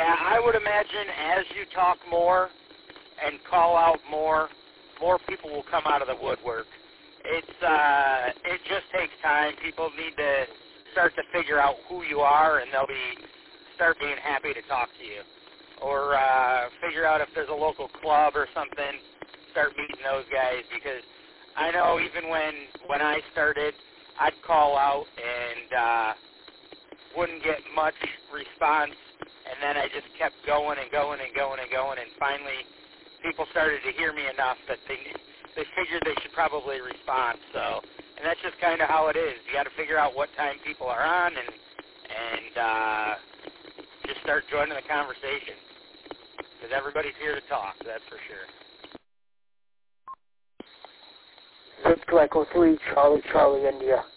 Yeah, I would imagine as you talk more and call out more people will come out of the woodwork. It just takes time. People need to start to figure out who you are, and they'll start being happy to talk to you. Or figure out if there's a local club or something, start meeting those guys, because I know even when I started, I'd call out and wouldn't get much response, and then I just kept going and going and going and going, and finally people started to hear me enough that they figured they should probably respond. So, and that's just kind of how it is. You got to figure out what time people are on and just start joining the conversation, because everybody's here to talk, that's for sure. Victor Echo 3, Charlie, India.